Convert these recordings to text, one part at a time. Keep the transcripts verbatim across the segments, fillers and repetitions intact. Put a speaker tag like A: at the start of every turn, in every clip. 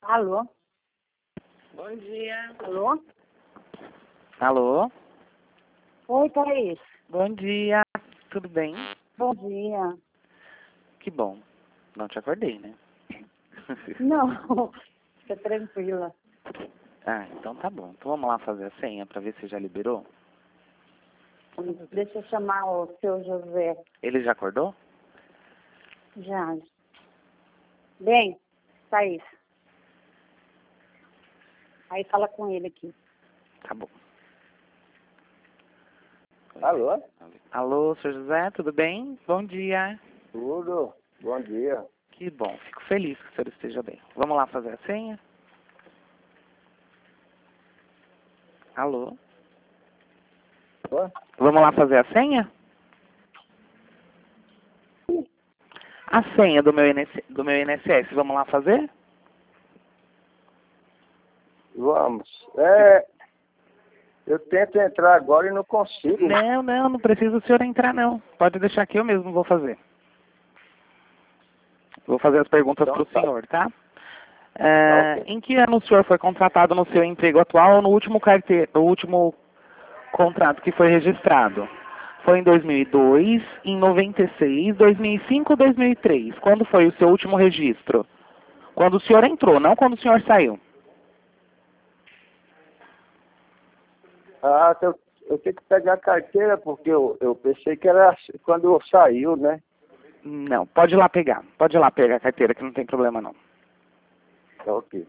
A: Alô?
B: Bom dia.
A: Alô?
B: Alô?
A: Oi, Thaís.
B: Bom dia. Tudo bem?
A: Bom dia.
B: Que bom. Não te acordei, né?
A: Não, fica tranquila.
B: Ah, então tá bom. Então vamos lá fazer a senha pra ver se já liberou?
A: Deixa eu chamar o seu José.
B: Ele já acordou?
A: Já. Bem, Thaís. Aí fala com ele aqui.
B: Tá bom.
C: Alô?
B: Alô, senhor José, tudo bem? Bom dia.
C: Tudo. Bom dia.
B: Que bom, fico feliz que o senhor esteja bem. Vamos lá fazer a senha? Alô?
C: Alô?
B: Vamos lá fazer a senha? A senha do meu, I N S, do meu I N S S, vamos lá fazer?
C: Vamos. É, eu tento entrar agora e não consigo.
B: Não, não, não precisa o senhor entrar, não. Pode deixar que eu mesmo vou fazer. Vou fazer as perguntas
C: Então
B: para o
C: tá.
B: senhor, tá?
C: Tá,
B: É,
C: ok.
B: em que ano o senhor foi contratado no seu emprego atual ou no último, carte... no último contrato que foi registrado? Foi em dois mil e dois, em noventa e seis, dois mil e cinco ou dois mil e três? Quando foi o seu último registro? Quando o senhor entrou, não quando o senhor saiu.
C: Ah, eu, eu tenho que pegar a carteira porque eu, eu pensei que era quando saiu, né?
B: Não, pode ir lá pegar. Pode ir lá pegar a carteira, que não tem problema não.
C: Tá, ok.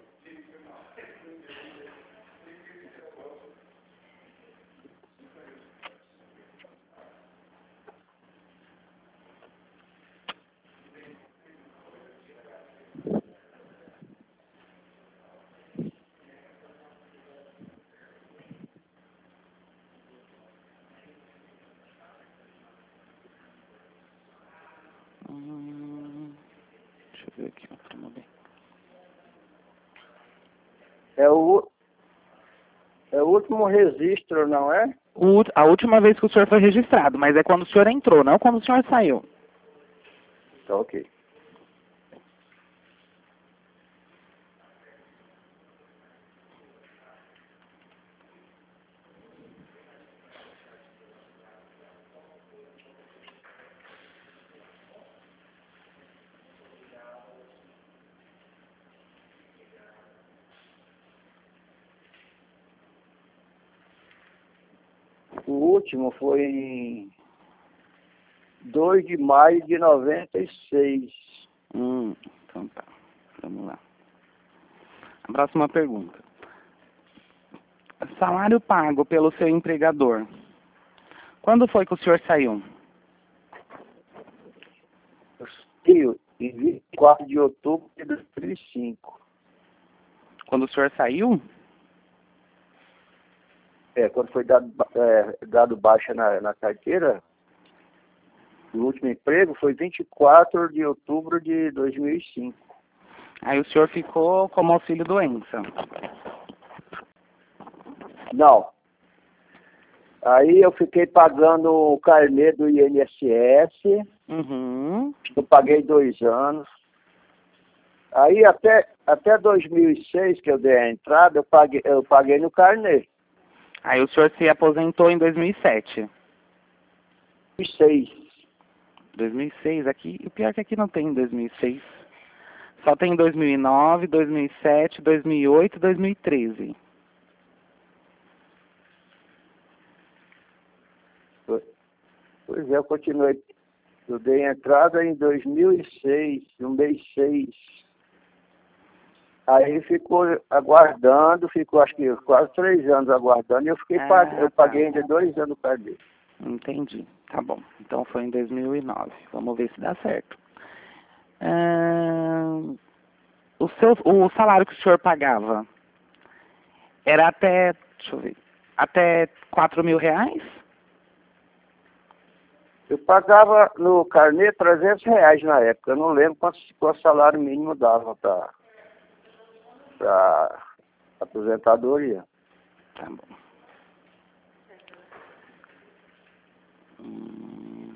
B: Hum, deixa eu ver aqui outro momento.
C: É o, é o último registro, não é?
B: O- A última vez que o senhor foi registrado, mas é quando o senhor entrou, não quando o senhor saiu.
C: Tá, ok. O último foi em dois de maio de noventa e seis.
B: Hum, então tá. Vamos lá. A próxima pergunta. Salário pago pelo seu empregador. Quando foi que o senhor saiu?
C: Eu saí em vinte e quatro de outubro de dois mil e cinco.
B: Quando o senhor saiu?
C: É, quando foi dado, ba- é, dado baixa na, na carteira, o último emprego foi vinte e quatro de outubro de dois mil e cinco.
B: Aí o senhor ficou como auxílio doença.
C: Não. Aí eu fiquei pagando o carnê do I N S S,
B: Uhum.
C: eu paguei dois anos. Aí até, até dois mil e seis, que eu dei a entrada, eu paguei, eu paguei no carnê.
B: Aí o senhor se aposentou em dois mil e sete.
C: dois mil e seis.
B: dois mil e seis aqui. E o pior é que aqui não tem dois mil e seis. Só tem dois mil e nove, dois mil e sete, dois mil e oito e dois mil e treze.
C: Pois é, eu continuei. Eu dei entrada em dois mil e seis, no mês seis. Aí ficou aguardando, ficou acho que quase três anos aguardando, e eu fiquei
B: Ah,
C: pag... eu
B: tá.
C: paguei ainda dois anos para dele.
B: Entendi. Tá bom. Então foi em dois mil e nove. Vamos ver se dá certo. Ahn, o, seu, o salário que o senhor pagava era até, deixa eu ver, até quatro mil reais?
C: Eu pagava no carnê trezentos reais na época, eu não lembro quanto, quanto salário mínimo dava para para aposentadoria.
B: Tá bom. Hum,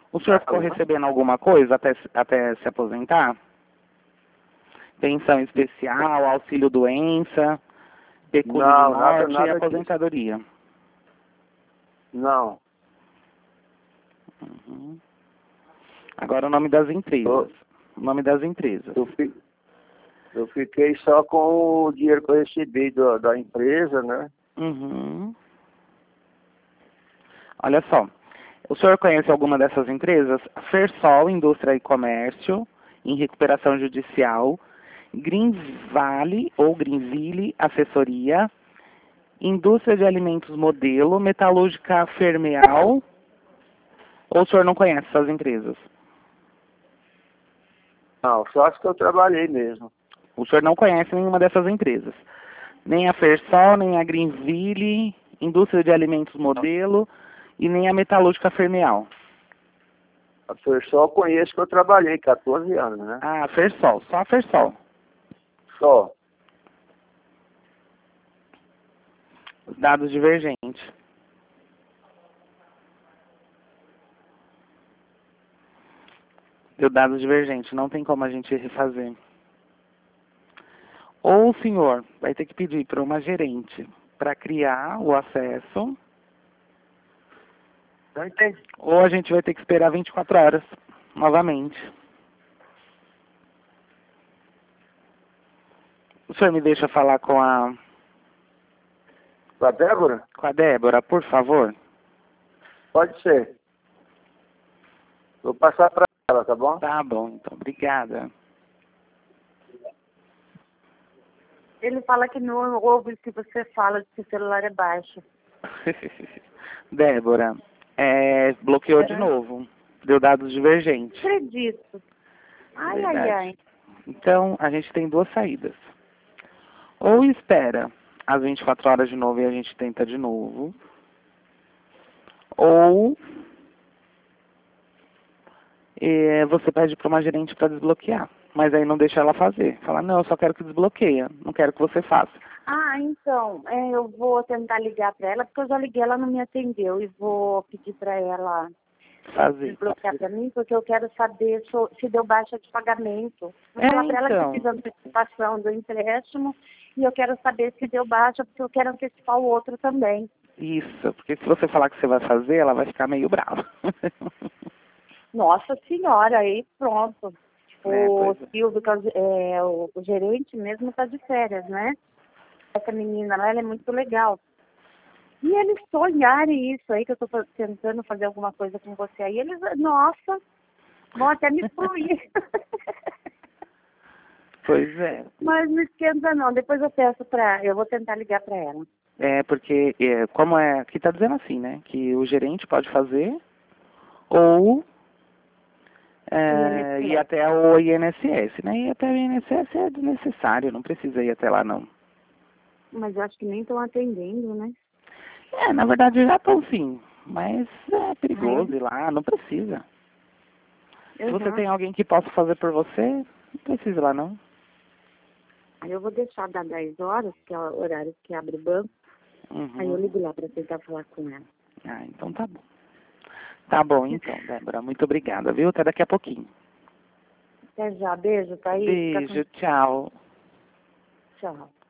B: O senhor ficou recebendo alguma coisa até, se- até se aposentar? Pensão especial, auxílio-doença, pecúlio de
C: Não, nada,
B: morte e
C: nada
B: aposentadoria?
C: Não.
B: Uhum. Agora o nome das empresas. O nome das empresas.
C: Eu, fi, eu fiquei só com o dinheiro que eu recebi do, da empresa, né?
B: Uhum. Olha só, o senhor conhece alguma dessas empresas? Fersol, Indústria e Comércio, em recuperação judicial, Greenvale ou Greenville, assessoria, Indústria de Alimentos Modelo, Metalúrgica Fermeal, ou o senhor não conhece essas empresas?
C: Não, só as que eu trabalhei mesmo.
B: O senhor não conhece nenhuma dessas empresas? Nem a Fersol, nem a Greenville, Indústria de Alimentos Modelo e nem a Metalúrgica Fermeal.
C: A Fersol eu conheço que eu trabalhei, quatorze anos, né?
B: Ah, a Fersol, só a Fersol.
C: Só.
B: Os dados divergentes. Deu dados divergentes, não tem como a gente refazer. Ou o senhor vai ter que pedir para uma gerente para criar o acesso,
C: Não entendi.
B: ou a gente vai ter que esperar vinte e quatro horas, novamente. O senhor me deixa falar com a,
C: Com a Débora?
B: com a Débora, por favor?
C: Pode ser. Vou passar para ela, tá bom?
B: Tá bom, então, obrigada.
A: Ele fala que não ouve o que você fala, que o celular é baixo.
B: Débora, é, bloqueou de
A: É.
B: novo. Deu dados divergentes.
A: Acredito. Ai, ai,
B: Verdade.
A: ai.
B: Então, a gente tem duas saídas. Ou espera às vinte e quatro horas de novo e a gente tenta de novo. Ou é, você pede para uma gerente para desbloquear. Mas aí não deixa ela fazer. Fala, não, eu só quero que desbloqueia. Não quero que você faça.
A: Ah, então, é, eu vou tentar ligar para ela, porque eu já liguei, ela não me atendeu. E vou pedir para ela
B: Fazer.
A: desbloquear para mim, porque eu quero saber se, se deu baixa de pagamento. Vou
B: É,
A: falar para ela que
B: então.
A: eu fiz a antecipação do empréstimo e eu quero saber se deu baixa, porque eu quero antecipar o outro também.
B: Isso, porque se você falar que você vai fazer, ela vai ficar meio brava.
A: Nossa senhora, aí pronto.
B: É,
A: O
B: pois é.
A: Silvio, que é, o, é, o, o gerente mesmo, está de férias, né? Essa menina lá, ela é muito legal. E eles sonharem isso aí, que eu estou tentando fazer alguma coisa com você aí, eles, nossa, vão até me excluir.
B: Pois é.
A: Mas não esquenta não, depois eu peço para, eu vou tentar ligar para ela.
B: É, porque, é, como é, aqui tá dizendo assim, né, que o gerente pode fazer, ou é, ir até o I N S S, né, ir até o I N S S é desnecessário, não precisa ir até lá, não.
A: Mas eu acho que nem estão atendendo, né?
B: É, na verdade já estão sim, mas é perigoso ir lá, não precisa. Se você
A: Uhum.
B: tem alguém que possa fazer por você, não precisa ir lá, não.
A: Aí eu vou deixar dar dez horas, que é o horário que abre o banco.
B: Uhum.
A: Aí eu ligo lá para tentar falar com ela.
B: Ah, então tá bom. Tá bom, então, Débora, muito obrigada, viu? Até daqui a pouquinho.
A: Até já, beijo, Thaís. Fica com-
B: Beijo, tchau.
A: Tchau.